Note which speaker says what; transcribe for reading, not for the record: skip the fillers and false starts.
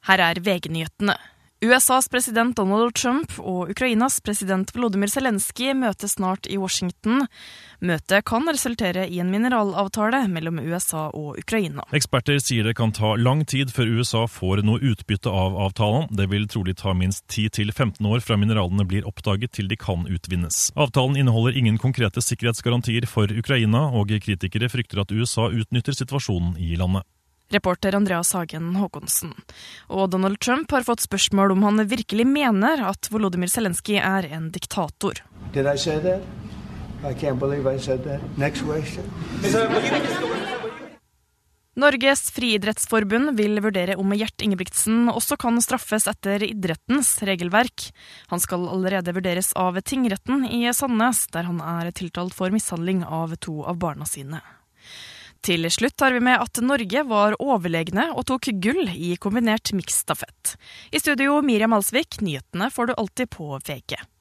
Speaker 1: Her VG-nyhetene. USAs president Donald Trump og Ukrainas president Volodymyr Zelensky møtes snart i Washington. Møtet kan resultere i en mineralavtale mellom USA og Ukraina.
Speaker 2: Eksperter sier det kan ta lang tid før USA får noe utbytte av avtalen. Det vil trolig ta minst 10-15 år fra mineralene blir oppdaget til de kan utvinnes. Avtalen inneholder ingen konkrete sikkerhetsgarantier for Ukraina, og kritikere frykter at USA utnytter situasjonen i landet.
Speaker 1: Reporter Andreas Hagen Håkonsen. Og Donald Trump har fått spørsmål om han virkelig mener at Volodymyr Zelensky en diktator.
Speaker 3: Did I say that? I can't believe I said that. Next question.
Speaker 1: Norges friidrettsforbund vil vurdere om Gjert Ingebrigtsen også kan straffes etter idrettens regelverk. Han skal allerede vurderes av tingretten i Sandnes, der han tiltalt for mishandling av 2 av barna sine. Til slutt har vi med at Norge var overlegne og tok gull i kombinert miksstafett. I studio Miriam Alsvik, nyhetene får du alltid på VG.